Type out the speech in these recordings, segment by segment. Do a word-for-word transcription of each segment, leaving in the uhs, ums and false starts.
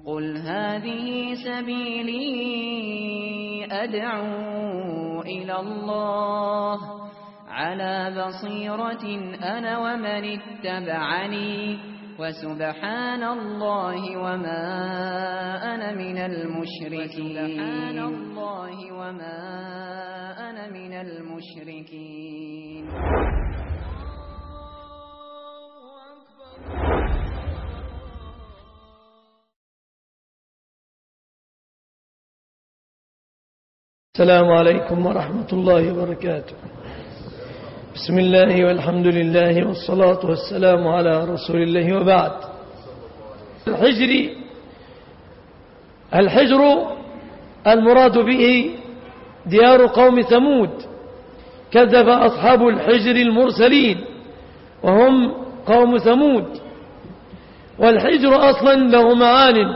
قل هذه سبيلي أدعو إلى الله على بصيرة أنا ومن اتبعني وسبحان الله وما أنا من المشركين سبحان الله وما أنا من المشركين. السلام عليكم ورحمة الله وبركاته. بسم الله والحمد لله والصلاة والسلام على رسول الله وبعد. الحجر الحجر المراد به ديار قوم ثمود، كذب أصحاب الحجر المرسلين وهم قوم ثمود. والحجر أصلا له معان.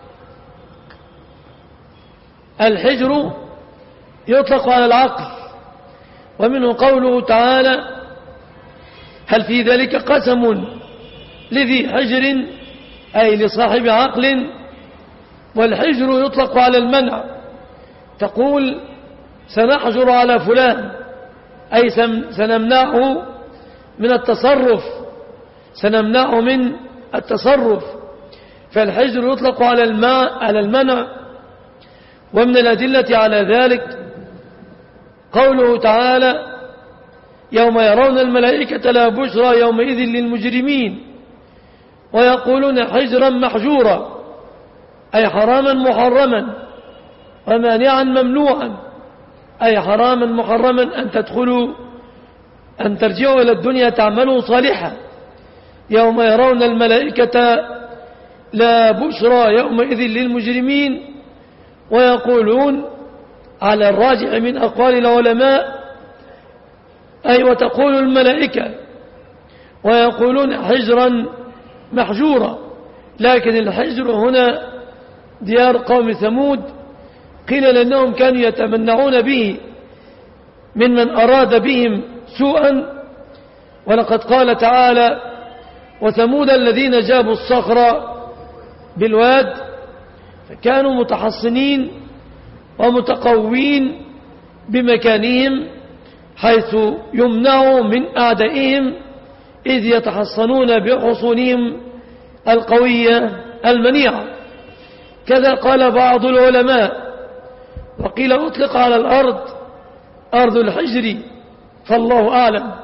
الحجر يطلق على العقل، ومنه قوله تعالى: هل في ذلك قسم لذي حجر، أي لصاحب عقل. والحجر يطلق على المنع، تقول سنحجر على فلان، أي سنمنعه من التصرف سنمنعه من التصرف فالحجر يطلق على الماء على المنع. ومن الأدلة على ذلك قوله تعالى: يوم يرون الملائكة لا بشرى يومئذ للمجرمين ويقولون حجرا محجورا، أي حراما محرما، ومانعا ممنوعا، أي حراما محرما أن تدخلوا أن ترجعوا إلى الدنيا تعملوا صالحا. يوم يرون الملائكة لا بشرى يومئذ للمجرمين ويقولون على الراجع من أقوال العلماء، أي وتقول الملائكة ويقولون حجرا محجورا. لكن الحجر هنا ديار قوم ثمود، قيل لأنهم كانوا يتمنعون به ممن أراد بهم سوءا. ولقد قال تعالى: وثمود الذين جابوا الصخر بالواد فكانوا متحصنين ومتقوين بمكانهم حيث يمنعوا من أعدائهم إذ يتحصنون بحصونهم القوية المنيعة. كذا قال بعض العلماء. وقيل أطلق على الأرض أرض الحجر، فالله أعلم.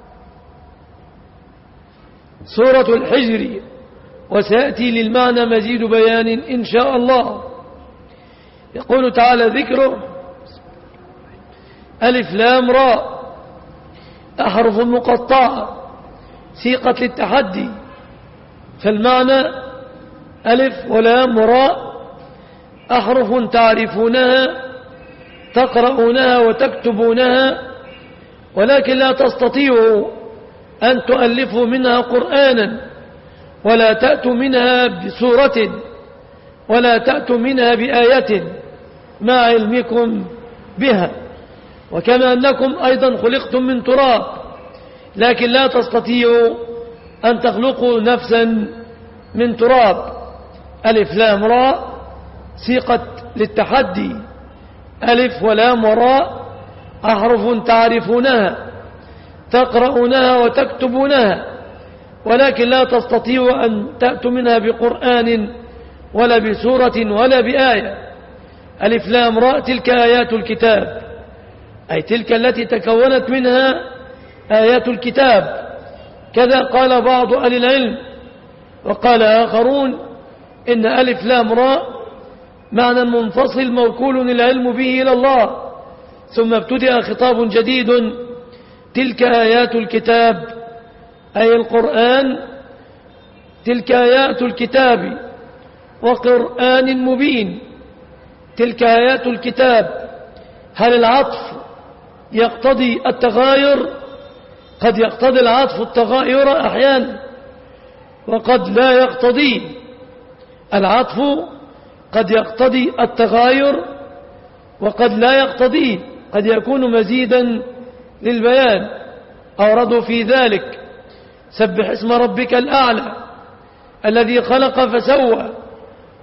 سورة الحجر، وسيأتي للمعنى مزيد بيان إن شاء الله. يقول تعالى ذكره: ألف لام راء، أحرف مقطعة سيقت للتحدي. فالمعنى ألف ولام وراء أحرف تعرفونها تقرؤونها وتكتبونها، ولكن لا تستطيعوا أن تؤلفوا منها قرآنا، ولا تأتوا منها بسورة، ولا تأتوا منها بآية مع علمكم بها. وكما أنكم أيضا خلقتم من تراب، لكن لا تستطيعوا أن تخلقوا نفسا من تراب. ألف لام راء سيقت للتحدي، ألف ولام وراء أحرف تعرفونها تقرؤونها وتكتبونها، ولكن لا تستطيعوا أن تأتوا منها بقرآن ولا بسورة ولا بآية. ألف لام راء تلك آيات الكتاب، أي تلك التي تكونت منها آيات الكتاب. كذا قال بعض أهل العلم. وقال آخرون إن ألف لام راء معنى منفصل موكول العلم به إلى الله، ثم ابتدأ خطاب جديد: تلك آيات الكتاب، أي القرآن، تلك آيات الكتاب وقرآن مبين. تلك آيات الكتاب، هل العطف يقتضي التغاير؟ قد يقتضي العطف التغاير أحيانا، وقد لا يقتضي. العطف قد يقتضي التغاير وقد لا يقتضي، قد يكون مزيدا للبيان. أوردوا في ذلك: سبح اسم ربك الأعلى الذي خلق فسوى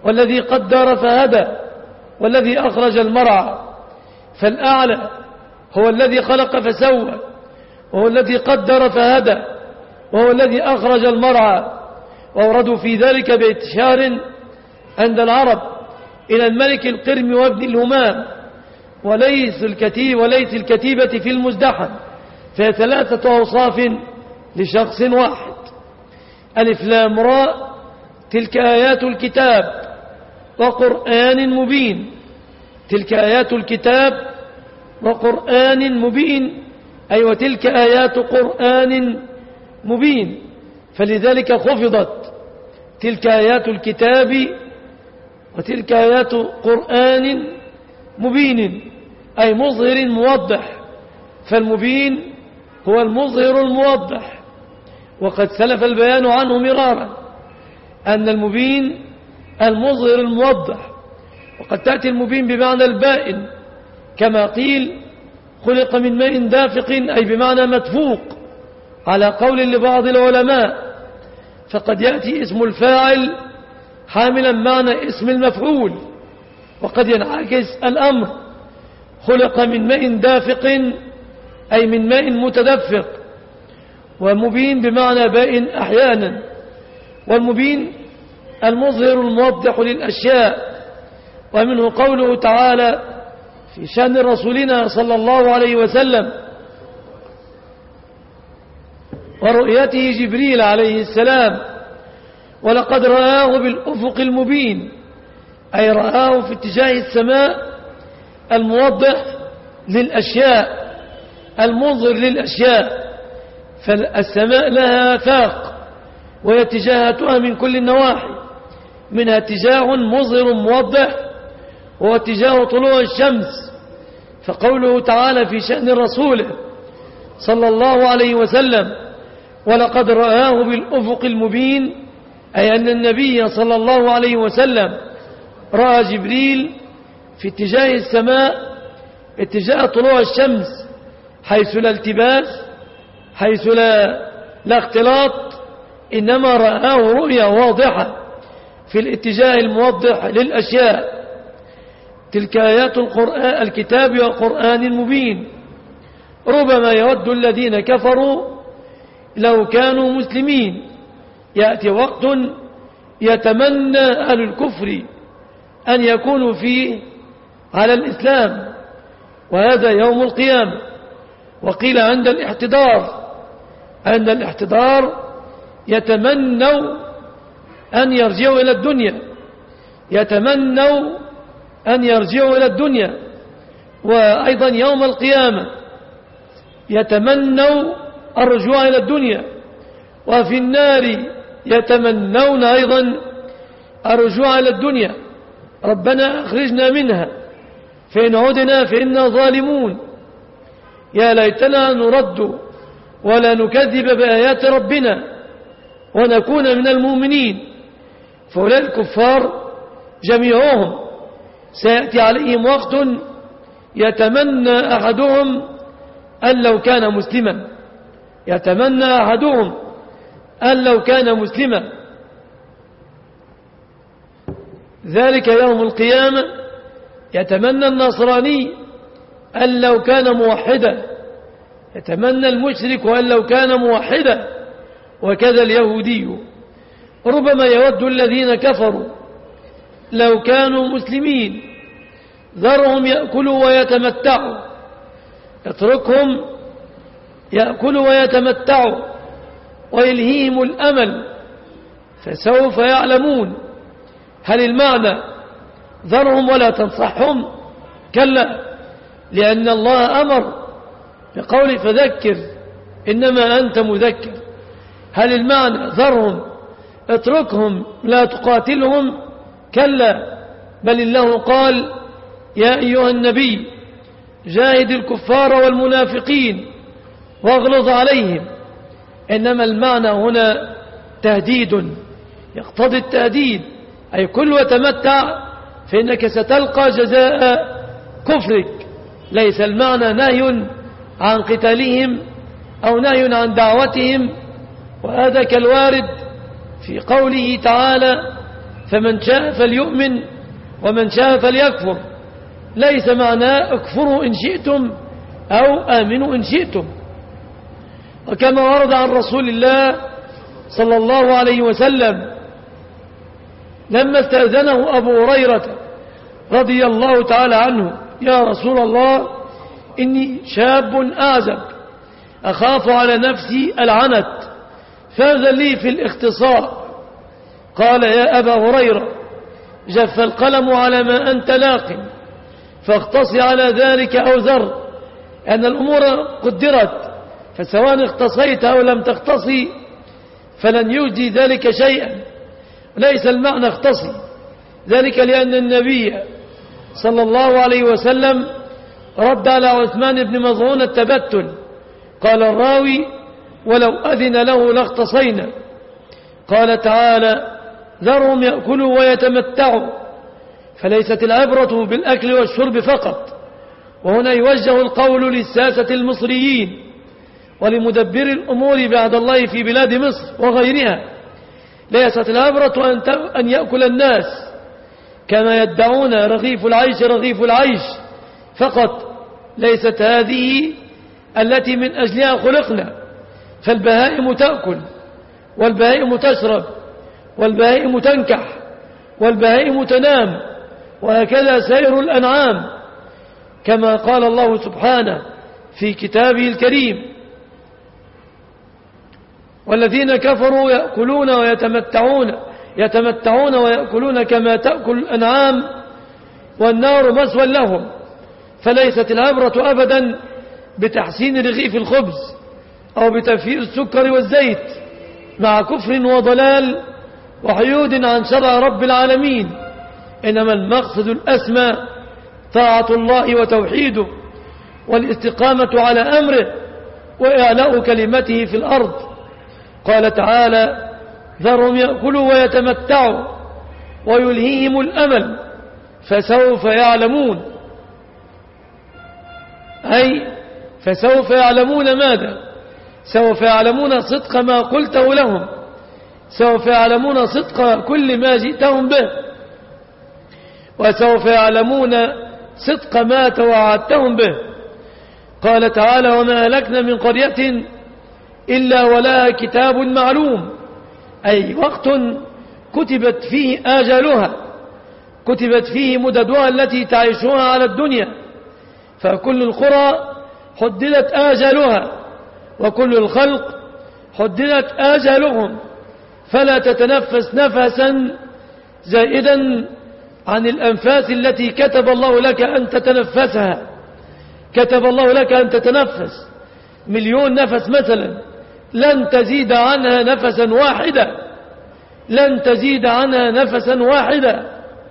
والذي قدر فهدى والذي أخرج المرعى. فالأعلى هو الذي خلق فسوى، وهو الذي قدر فهدى، وهو الذي أخرج المرعى. وأوردوا في ذلك بإتشار عند العرب إلى الملك القرم وابن الهمام وليس الكتيب وليس الكتيبة في المزدحم، فهي ثلاثة أوصاف لشخص واحد. ألف لام راء، تلك آيات الكتاب وقرآن مبين. تلك آيات الكتاب وقرآن مبين، أي أيوة وتلك آيات قرآن مبين. فلذلك خفضت تلك آيات الكتاب وتلك آيات قرآن مبين، أي مظهر موضح. فالمبين هو المظهر الموضح، وقد سلف البيان عنه مرارا أن المبين المظهر الموضح. وقد تأتي المبين بمعنى البائن، كما قيل خلق من ماء دافق، أي بمعنى مدفوق على قول لبعض العلماء. فقد يأتي اسم الفاعل حاملا معنى اسم المفعول، وقد ينعكس الأمر خلق من ماء دافق، أي من ماء متدفق. ومبين بمعنى بائن أحيانا. والمبين المظهر الموضح للأشياء. ومنه قوله تعالى في شأن رسولنا صلى الله عليه وسلم ورؤيته جبريل عليه السلام: ولقد رآه بالأفق المبين، أي رآه في اتجاه السماء الموضح للأشياء المظهر للأشياء. فالسماء لها آفاق وهي اتجاهاتها من كل النواحي، منها اتجاه مظهر موضح وهو اتجاه طلوع الشمس. فقوله تعالى في شأن رسوله صلى الله عليه وسلم: ولقد رآه بالأفق المبين، أي أن النبي صلى الله عليه وسلم رأى جبريل في اتجاه السماء اتجاه طلوع الشمس، حيث لا التباس، حيث لا, لا اختلاط، إنما رآه رؤية واضحة في الاتجاه الموضح للأشياء. تلك آيات القرآن الكتاب والقرآن المبين. ربما يود الذين كفروا لو كانوا مسلمين. يأتي وقت يتمنى أهل الكفر أن يكونوا فيه على الإسلام، وهذا يوم القيامة. وقيل عند الاحتضار عند الاحتضار يتمنوا أن يرجعوا إلى الدنيا يتمنوا أن يرجعوا إلى الدنيا وأيضا يوم القيامة يتمنوا الرجوع إلى الدنيا. وفي النار يتمنون أيضا الرجوع إلى الدنيا: ربنا أخرجنا منها فإن عدنا فإنا ظالمون. يا ليتنا نرد ولا نكذب بآيات ربنا ونكون من المؤمنين. فأولئك الكفار جميعهم سيأتي عليهم وقت يتمنى أحدهم أن لو كان مسلما يتمنى أحدهم أن لو كان مسلما. ذلك يوم القيامة يتمنى النصراني أن لو كان موحدا، يتمنى المشرك أن لو كان موحدا، وكذا اليهودي. ربما يود الذين كفروا لو كانوا مسلمين، ذرهم يأكلوا ويتمتعوا، اتركهم يأكلوا ويتمتعوا ويلهيهم الأمل فسوف يعلمون. هل المعنى ذرهم ولا تنصحهم؟ كلا، لأن الله أمر بقول فذكر إنما أنت مذكر. هل المعنى ذرهم اتركهم لا تقاتلهم؟ كلا، بل الله قال: يا أيها النبي جاهد الكفار والمنافقين واغلظ عليهم. إنما المعنى هنا تهديد يقتضي التهديد، أي كل وتمتع فإنك ستلقى جزاء كفرك. ليس المعنى نهي عن قتالهم أو نهي عن دعوتهم، وهذا كالوارد في قوله تعالى: فمن شاء فليؤمن ومن شاء فليكفر، ليس معناه اكفروا إن شئتم أو آمنوا إن شئتم. وكما ورد عن رسول الله صلى الله عليه وسلم لما استأذنه أبو هريرة رضي الله تعالى عنه: يا رسول الله إني شاب أعزب أخاف على نفسي العنت فأذن لي في الاختصار. قال: يا أبا هريرة جف القلم على ما أنت لاق فاختص على ذلك أو ذر، أن الأمور قدرت، فسواء اختصيت أو لم تختصي فلن يجدي ذلك شيئا. ليس المعنى اختصي، ذلك لأن النبي صلى الله عليه وسلم رد على عثمان بن مظعون التبتل. قال الراوي: ولو أذن له لاختصينا. قال تعالى: ذرهم يأكلوا ويتمتعوا. فليست العبرة بالأكل والشرب فقط، وهنا يوجه القول للساسة المصريين ولمدبر الأمور بعد الله في بلاد مصر وغيرها. ليست العبرة أن يأكل الناس كما يدعون رغيف العيش رغيف العيش فقط، ليست هذه التي من أجلها خلقنا. فالبهائم تأكل، والبهائم تشرب، والبهائم تنكح، والبهائم تنام، وهكذا سائر الأنعام، كما قال الله سبحانه في كتابه الكريم: والذين كفروا يأكلون ويتمتعون يتمتعون ويأكلون كما تأكل الأنعام والنار مثوى لهم. فليست العبرة أبدا بتحسين رغيف الخبز أو بتفيير السكر والزيت مع كفر وضلال وحيود عن شرع رب العالمين، إنما المقصد الأسمى طاعة الله وتوحيده والاستقامة على أمره وإعلاء كلمته في الأرض. قال تعالى: ذرهم يأكلوا ويتمتعوا ويلهيهم الأمل فسوف يعلمون. أي فسوف يعلمون ماذا؟ سوف يعلمون صدق ما قلته لهم، سوف يعلمون صدق كل ما جئتهم به، وسوف يعلمون صدق ما توعدتهم به. قال تعالى: وما أهلكنا من قرية إلا ولها كتاب معلوم، أي وقت كتبت فيه آجالها، كتبت فيه مددها التي تعيشها على الدنيا. فكل القرى حددت آجالها، وكل الخلق حددت آجالهم، فلا تتنفس نفسا زائدا عن الأنفاس التي كتب الله لك أن تتنفسها. كتب الله لك أن تتنفس مليون نفس مثلا، لن تزيد عنها نفسا واحدا، لن تزيد عنها نفسا واحدا.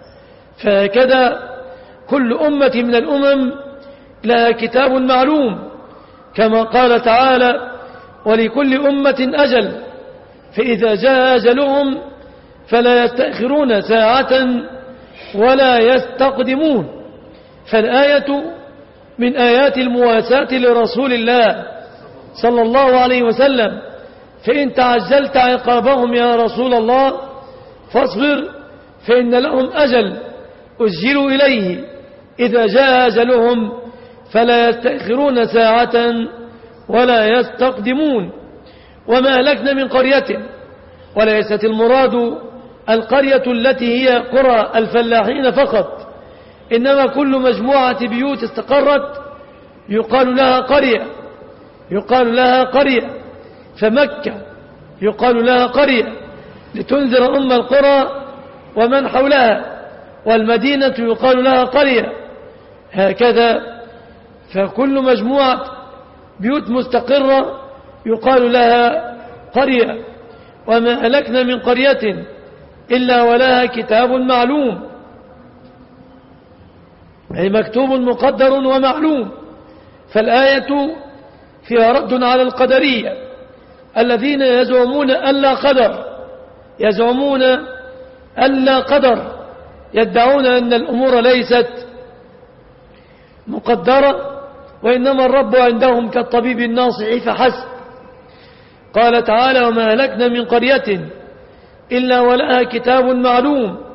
فهكذا كل أمة من الأمم لها كتاب معلوم، كما قال تعالى: ولكل أمة أجل فإذا جاء أجلهم فلا يستأخرون ساعة ولا يستقدمون. فالآية من آيات المواساة لرسول الله صلى الله عليه وسلم، فإن تعجلت عقابهم يا رسول الله فاصبر فإن لهم أجل أجلوا إليه، إذا جاء أجلهم فلا يستأخرون ساعة ولا يستقدمون. وما أهلكنا من قرية، وليست المراد القرية التي هي قرى الفلاحين فقط، إنما كل مجموعة بيوت استقرت يقال لها قرية، يقال لها قرية. فمكة يقال لها قرية لتنذر أم القرى ومن حولها، والمدينة يقال لها قرية، هكذا. فكل مجموعة بيوت مستقرة يقال لها قرية. وما أهلكنا من قرية إلا ولها كتاب معلوم، أي مكتوب مقدر ومعلوم. فالآية فيها رد على القدرية الذين يزعمون ألا قدر، يزعمون ألا قدر، يدعون أن الأمور ليست مقدرة، وإنما الرب عندهم كالطبيب الناصح فحسب. قال تعالى: وما أهلكنا من قرية إلا ولها كتاب معلوم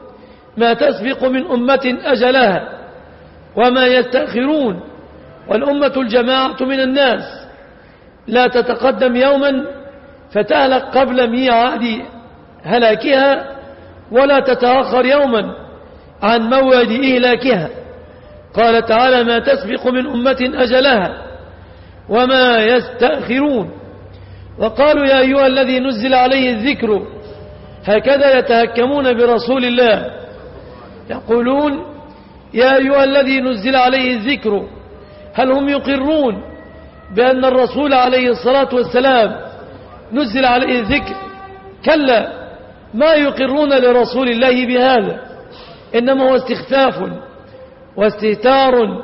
ما تسبق من أمة أجلها وما يستأخرون. والأمة الجماعة من الناس لا تتقدم يوما فتهلك قبل ميعاد هلاكها، ولا تتأخر يوما عن موعد إهلاكها. قال تعالى: ما تسبق من أمة أجلها وما يستأخرون. وقالوا: يا أيها الذي نزل عليه الذكر. هكذا يتهكمون برسول الله، يقولون: يا أيها الذي نزل عليه الذكر. هل هم يقرون بأن الرسول عليه الصلاة والسلام نزل عليه الذكر؟ كلا، ما يقرون لرسول الله بهذا، إنما هو استخفاف واستهتار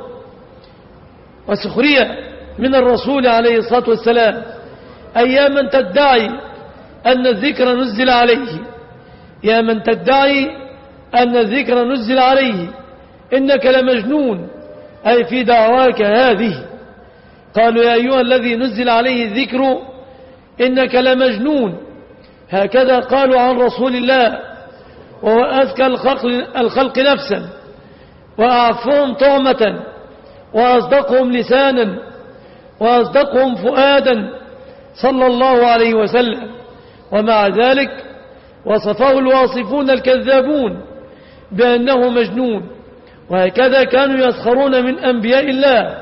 وسخرية من الرسول عليه الصلاة والسلام. أي من تدعي أن الذكر نزل عليه، يا من تدعي أن الذكر نزل عليه، إنك لمجنون، أي في دعواك هذه. قالوا: يا أيها الذي نزل عليه الذكر إنك لمجنون. هكذا قالوا عن رسول الله، وهو أذكى الخلق, الخلق نفسا، وأعفهم طعمة، وأصدقهم لسانا، وأصدقهم فؤادا، صلى الله عليه وسلم. ومع ذلك وصفه الواصفون الكذابون بأنه مجنون. وهكذا كانوا يسخرون من أنبياء الله.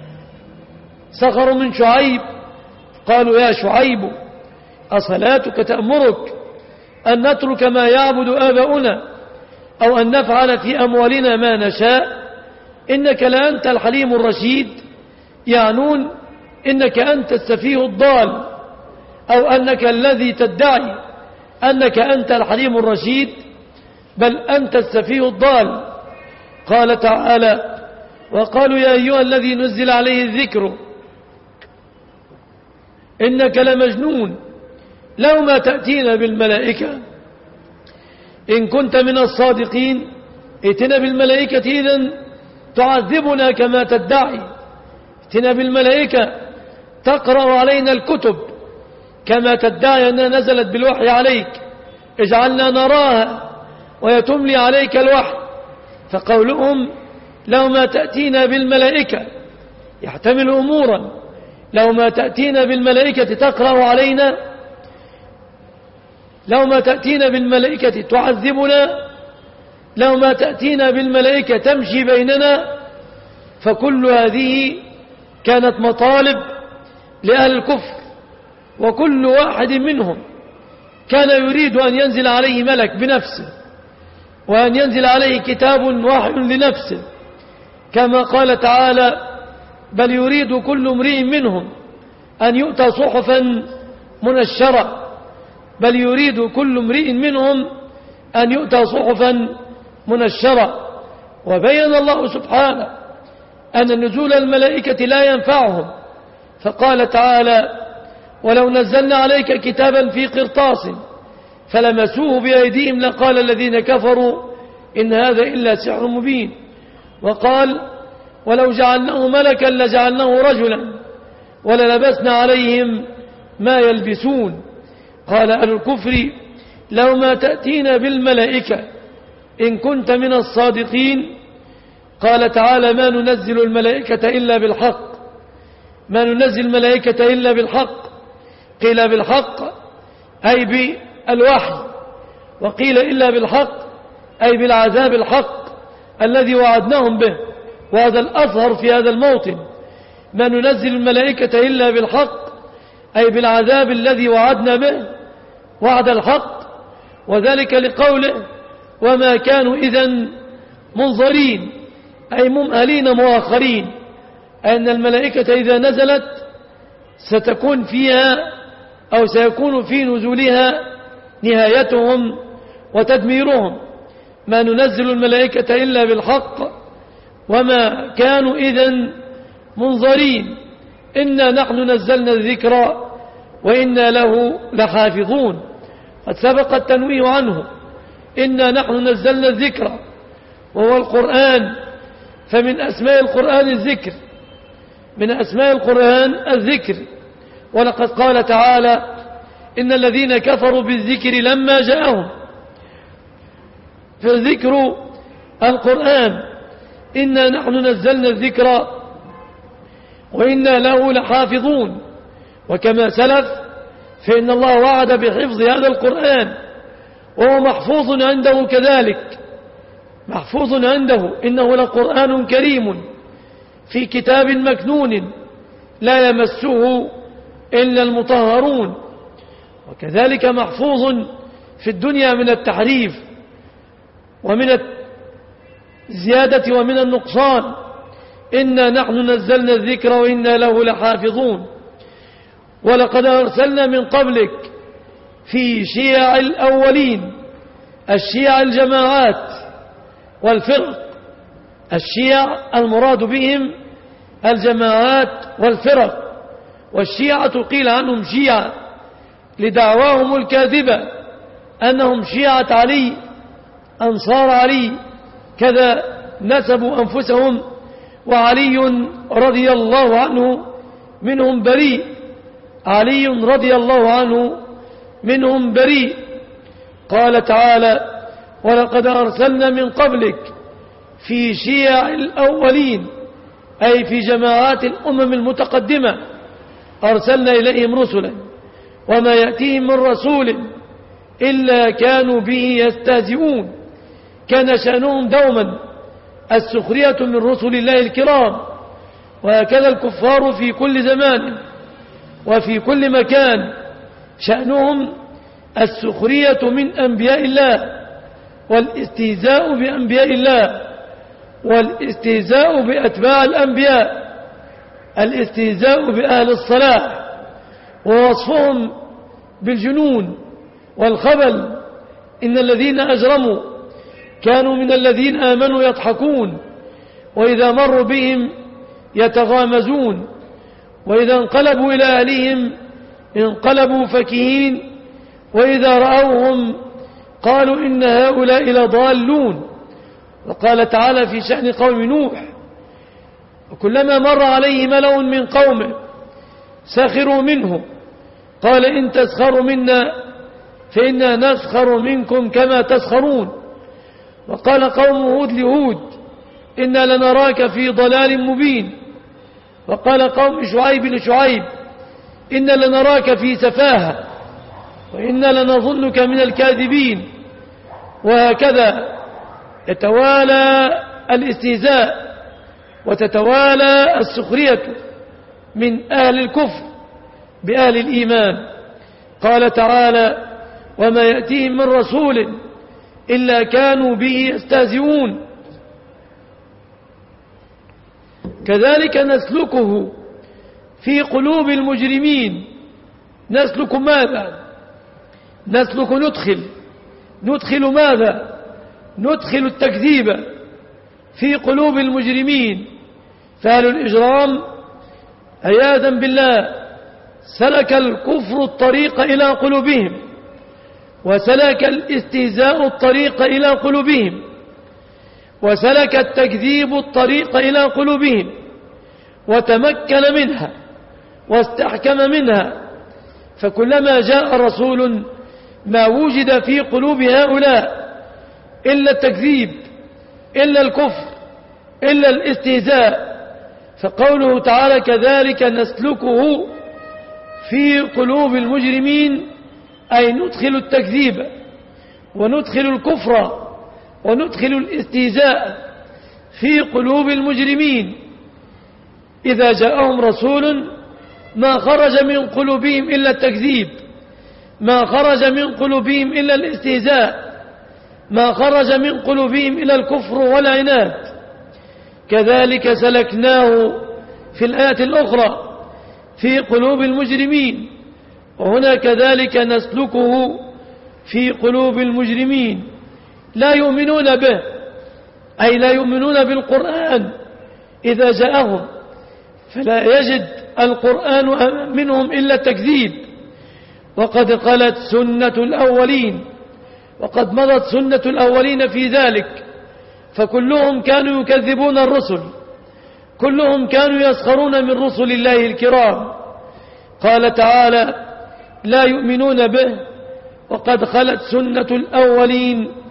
سخروا من شعيب، قالوا: يا شعيب، أصلاتك تأمرك أن نترك ما يعبد آباؤنا أو أن نفعل في أموالنا ما نشاء؟ إنك لأنت الحليم الرشيد. يعنون إنك أنت السفيه الضال، أو أنك الذي تدعي أنك أنت الحليم الرشيد، بل أنت السفيه الضال. قال تعالى: وقالوا: يا أيها الذي نزل عليه الذكر إنك لمجنون لو ما تأتينا بالملائكة إن كنت من الصادقين. ائتنا بالملائكة إذن تعذبنا كما تدعي، ائتنا بالملائكة تقرأ علينا الكتب كما تدعي أنها نزلت بالوحي عليك، اجعلنا نراها ويتملي عليك الوحي. فقولهم لو ما تأتينا بالملائكة يحتمل أمورا: لو ما تأتينا بالملائكة تقرأ علينا، لو ما تأتينا بالملائكة تعذبنا، لو ما تأتينا بالملائكة تمشي بيننا. فكل هذه كانت مطالب لأهل الكفر، وكل واحد منهم كان يريد أن ينزل عليه ملك بنفسه، وأن ينزل عليه كتاب واحد لنفسه، كما قال تعالى: بل يريد كل امرئ منهم أن يؤتى صحفا منشرة. بل يريد كل امرئ منهم أن يؤتى صحفا منشرة. وبين الله سبحانه أن نزول الملائكة لا ينفعهم، فقال تعالى: ولو نزلنا عليك كتابا في قرطاس فلمسوه بأيديهم لقال الذين كفروا إن هذا إلا سحر مبين. وقال: ولو جعلناه ملكا لجعلناه رجلا وللبسنا عليهم ما يلبسون. قال أهل الكفر: لو ما تأتينا بالملائكة إن كنت من الصادقين. قال تعالى: ما ننزل الملائكة إلا بالحق، ما ننزل الملائكة إلا بالحق. قيل بالحق أي بالوحي، وقيل إلا بالحق أي بالعذاب الحق الذي وعدناهم به. وهذا الأظهر في هذا الموطن: ما ننزل الملائكة إلا بالحق أي بالعذاب الذي وعدنا به وعد الحق. وذلك لقوله: وما كانوا إذن منظرين، أي ممهلين مؤخرين، أن الملائكة إذا نزلت ستكون فيها أو سيكون في نزولها نهايتهم وتدميرهم. ما ننزل الملائكة إلا بالحق وما كانوا إذن منظرين. إنا نحن نزلنا الذكر وإنا له لحافظون. قد سبق التنويه عنه: إنا نحن نزلنا الذكر وهو القرآن. فمن أسماء القرآن الذكر، من أسماء القرآن الذكر. ولقد قال تعالى: إن الذين كفروا بالذكر لما جاءهم فذكر القرآن. إنا نحن نزلنا الذكر وإنا له لحافظون. وكما سلف فإن الله وعد بحفظ هذا القرآن وهو محفوظ عنده كذلك، محفوظ عنده، إنه لقرآن كريم في كتاب مكنون لا يمسه إلا المطهرون. وكذلك محفوظ في الدنيا من التحريف ومن الزيادة ومن النقصان. إنا نحن نزلنا الذكر وإنا له لحافظون. ولقد أرسلنا من قبلك في شيع الأولين، الشيع الجماعات والفرق. الشيع المراد بهم الجماعات والفرق، والشيعة قيل عنهم شيعة لدعواهم الكاذبة أنهم شيعة علي، أنصار علي، كذا نسبوا أنفسهم، وعلي رضي الله عنه منهم بريء، علي رضي الله عنه منهم بريء. قال تعالى: ولقد أرسلنا من قبلك في شيع الأولين، أي في جماعات الأمم المتقدمة أرسلنا إليهم رسلا وما يأتيهم من رسول إلا كانوا به يستهزئون. كان شأنهم دوما السخرية من رسل الله الكرام، وهكذا الكفار في كل زمان وفي كل مكان شأنهم السخرية من أنبياء الله والاستهزاء بأنبياء الله والاستهزاء بأتباع الأنبياء، الاستهزاء بأهل الصلاح، ووصفهم بالجنون والخبل. إن الذين أجرموا كانوا من الذين آمنوا يضحكون، وإذا مروا بهم يتغامزون، وإذا انقلبوا إلى أهلهم انقلبوا فكهين، وإذا رأوهم قالوا إن هؤلاء لضالون. وقال تعالى في شأن قوم نوح: وكلما مر عليه ملأ من قومه سخروا منه قال إن تسخروا منا فإنا نسخر منكم كما تسخرون. وقال قوم هود لهود: إنا لنراك في ضلال مبين. وقال قوم شعيب لشعيب: إنا لنراك في سفاهة وإنا لنظنك من الكاذبين. وهكذا يتوالى الاستهزاء وتتوالى السخرية من أهل الكفر بأهل الإيمان. قال تعالى: وما يأتيهم من رسول إلا كانوا به يستهزئون. كذلك نسلكه في قلوب المجرمين. نسلك ماذا؟ نسلك ندخل ندخل ماذا؟ ندخل التكذيب في قلوب المجرمين. فأهل الإجرام عياذا بالله سلك الكفر الطريق إلى قلوبهم، وسلك الاستهزاء الطريق إلى قلوبهم، وسلك التكذيب الطريق إلى قلوبهم، وتمكن منها واستحكم منها. فكلما جاء رسول ما وجد في قلوب هؤلاء إلا التكذيب، إلا الكفر، إلا الاستهزاء. فقوله تعالى: كذلك نسلكه في قلوب المجرمين، أي ندخل التكذيب وندخل الكفر وندخل الاستهزاء في قلوب المجرمين. إذا جاءهم رسول ما خرج من قلوبهم إلا التكذيب، ما خرج من قلوبهم إلا الاستهزاء، ما خرج من قلوبهم إلا الكفر والعناد. كذلك سلكناه في الآية الأخرى في قلوب المجرمين، وهنا كذلك نسلكه في قلوب المجرمين. لا يؤمنون به، أي لا يؤمنون بالقرآن إذا جاءهم، فلا يجد القرآن منهم إلا التكذيب. وقد خلت سنة الأولين، وقد مضت سنة الأولين في ذلك، فكلهم كانوا يكذبون الرسل، كلهم كانوا يسخرون من رسل الله الكرام. قال تعالى: لا يؤمنون به وقد خلت سنة الأولين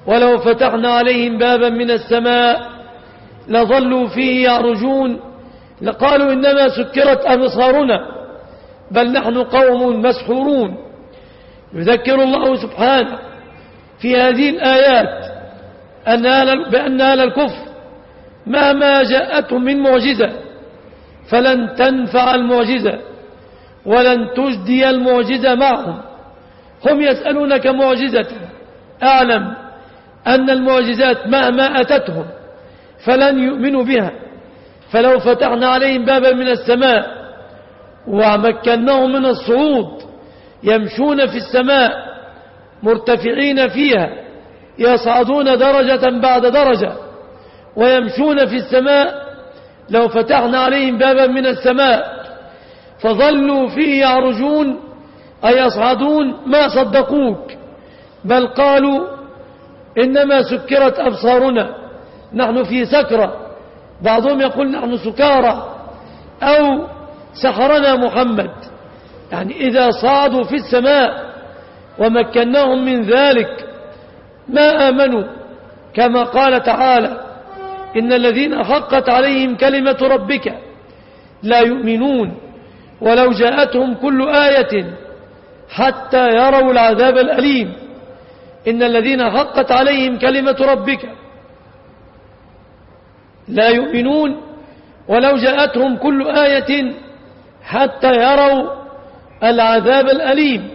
ولو فتحنا عليهم بابا من السماء لظلوا فيه يعرجون لقالوا إنما سكرت أبصارنا بل نحن قوم مسحورون. يذكر الله سبحانه في هذه الآيات بأن أهل الكفر مهما جاءتهم من معجزة فلن تنفع المعجزة ولن تجدي المعجزة معهم. هم يسألونك معجزة، أعلم أن المعجزات مهما أتتهم فلن يؤمنوا بها. فلو فتحنا عليهم بابا من السماء ومكناهم من الصعود يمشون في السماء مرتفعين فيها يصعدون درجة بعد درجة ويمشون في السماء، لو فتحنا عليهم بابا من السماء فظلوا فيه يعرجون أي يصعدون ما صدقوك بل قالوا إنما سكرت أبصارنا، نحن في سكرة. بعضهم يقول نحن سكارى أو سحرنا محمد. يعني إذا صعدوا في السماء ومكناهم من ذلك ما آمنوا، كما قال تعالى إن الذين حقت عليهم كلمة ربك لا يؤمنون ولو جاءتهم كل آية حتى يروا العذاب الأليم. إن الذين حقت عليهم كلمة ربك لا يؤمنون ولو جاءتهم كل آية حتى يروا العذاب الأليم.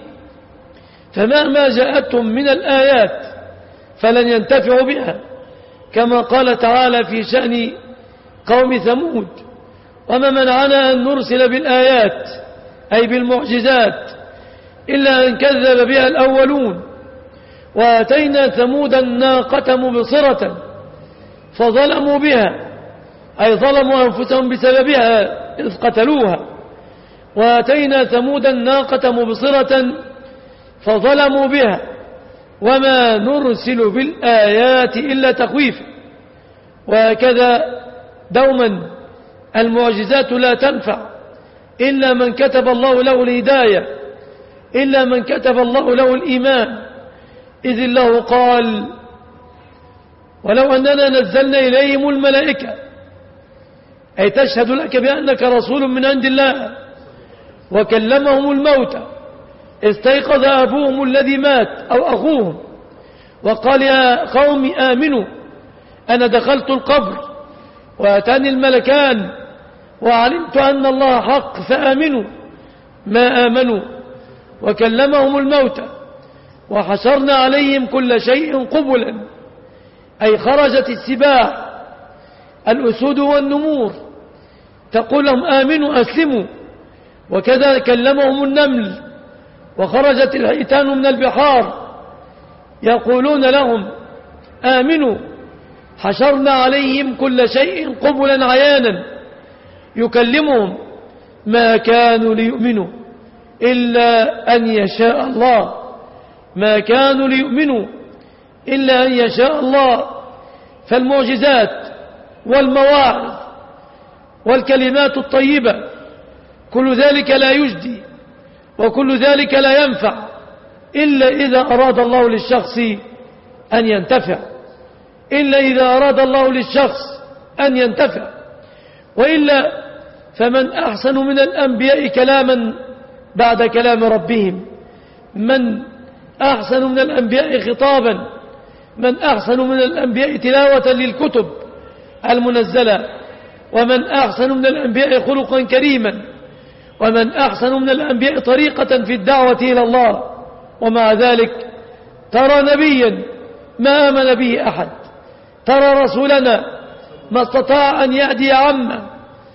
فمهما جاءتهم من الآيات فلن ينتفعوا بها، كما قال تعالى في شأن قوم ثمود وما منعنا أن نرسل بالآيات أي بالمعجزات إلا أن كذب بها الأولون وآتينا ثمود الناقة مبصرة فظلموا بها أي ظلموا أنفسهم بسببها إذ قتلوها. وآتينا ثمود الناقة مبصرة فظلموا بها وما نرسل بالآيات إلا تخويفا. وهكذا دوما المعجزات لا تنفع إلا من كتب الله له الهداية، إلا من كتب الله له الإيمان، إذ الله قال ولو أننا نزلنا إليهم الملائكة أي تشهد لك بأنك رسول من عند الله وكلمهم الموتى استيقظ أبوهم الذي مات أو أخوهم وقال يا قوم آمنوا أنا دخلت القبر وأتاني الملكان وعلمت أن الله حق فآمنوا ما آمنوا وكلمهم الموتى وحشرنا عليهم كل شيء قبلا أي خرجت السباع الأسود والنمور تقول لهم آمنوا أسلموا، وكذا كلمهم النمل وخرجت الحيتان من البحار يقولون لهم آمنوا. حشرنا عليهم كل شيء قبلا عيانا يكلمهم ما كانوا ليؤمنوا إلا أن يشاء الله، ما كانوا ليؤمنوا إلا أن يشاء الله. فالمعجزات والمواعظ والكلمات الطيبة كل ذلك لا يجدي وكل ذلك لا ينفع إلا إذا أراد الله للشخص أن ينتفع، إلا إذا أراد الله للشخص أن ينتفع. وإلا فمن أحسن من الأنبياء كلاما بعد كلام ربهم، من أحسن من الأنبياء خطابا، من أحسن من الأنبياء تلاوة للكتب المنزلة، ومن أحسن من الأنبياء خلقا كريما، ومن أحسن من الأنبياء طريقة في الدعوة إلى الله. ومع ذلك ترى نبيا ما آمن به أحد، ترى رسولنا ما استطاع أن يهدي عمه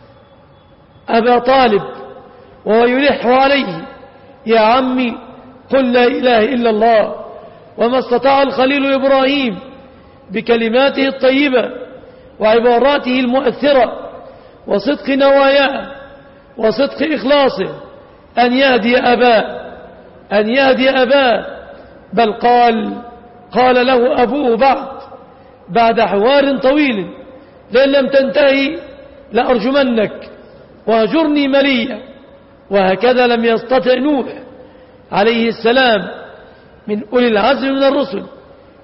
أبا طالب وهو يلح عليه يا عمي قل لا إله إلا الله، وما استطاع الخليل إبراهيم بكلماته الطيبة وعباراته المؤثرة وصدق نواياه وصدق إخلاصه أن يهدي أباه أن يهدي أباه بل قال قال له أبوه بعد بعد حوار طويل لئن لم تنتهي لأرجمنك وهجرني مليا. وهكذا لم يستطع نوح عليه السلام من أولي العزم من الرسل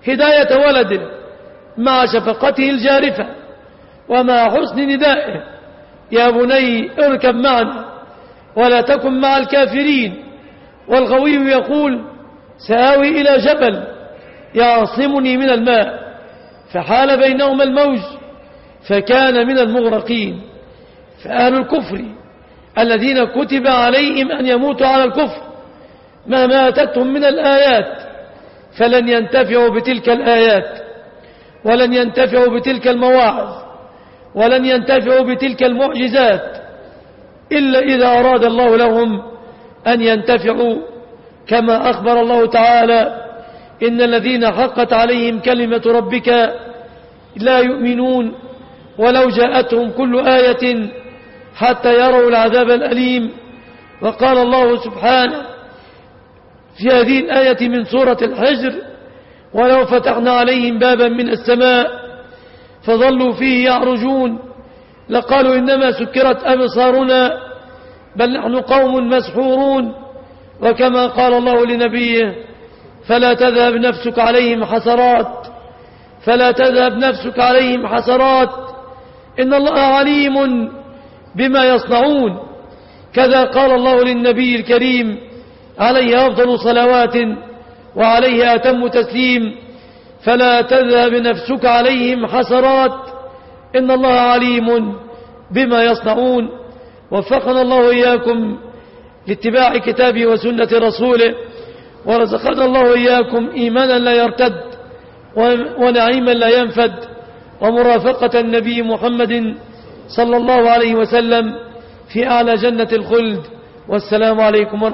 هداية ولده مع شفقته الجارفة ومع حسن ندائه: يا بني اركب معنا ولا تكن مع الكافرين. والغوي يقول: سآوي إلى جبل يعصمني من الماء، فحال بينهما الموج فكان من المغرقين. فأهل الكفر الذين كتب عليهم أن يموتوا على الكفر ما ماتتهم من الآيات فلن ينتفعوا بتلك الآيات، ولن ينتفعوا بتلك المواعظ، ولن ينتفعوا بتلك المعجزات إلا إذا أراد الله لهم أن ينتفعوا، كما أخبر الله تعالى: إن الذين حقت عليهم كلمة ربك لا يؤمنون ولو جاءتهم كل آية حتى يروا العذاب الأليم. وقال الله سبحانه في هذه الآية من سورة الحجر: ولو فتحنا عليهم بابا من السماء فظلوا فيه يعرجون لقالوا إنما سكرت أبصارنا بل نحن قوم مسحورون. وكما قال الله لنبيه: فلا تذهب نفسك عليهم حسرات فلا تذهب نفسك عليهم حسرات إن الله عليم بما يصنعون. كذا قال الله للنبي الكريم عليه أفضل صلوات وعليه أتم تسليم: فلا تذهب نفسك عليهم حسرات إن الله عليم بما يصنعون. وفقنا الله إياكم لاتباع كتابه وسنة رسوله، ورزقنا الله إياكم إيمانا لا يرتد ونعيما لا ينفد، ومرافقة النبي محمد صلى الله عليه وسلم في أعلى جنة الخلد. والسلام عليكم ورحمة الله.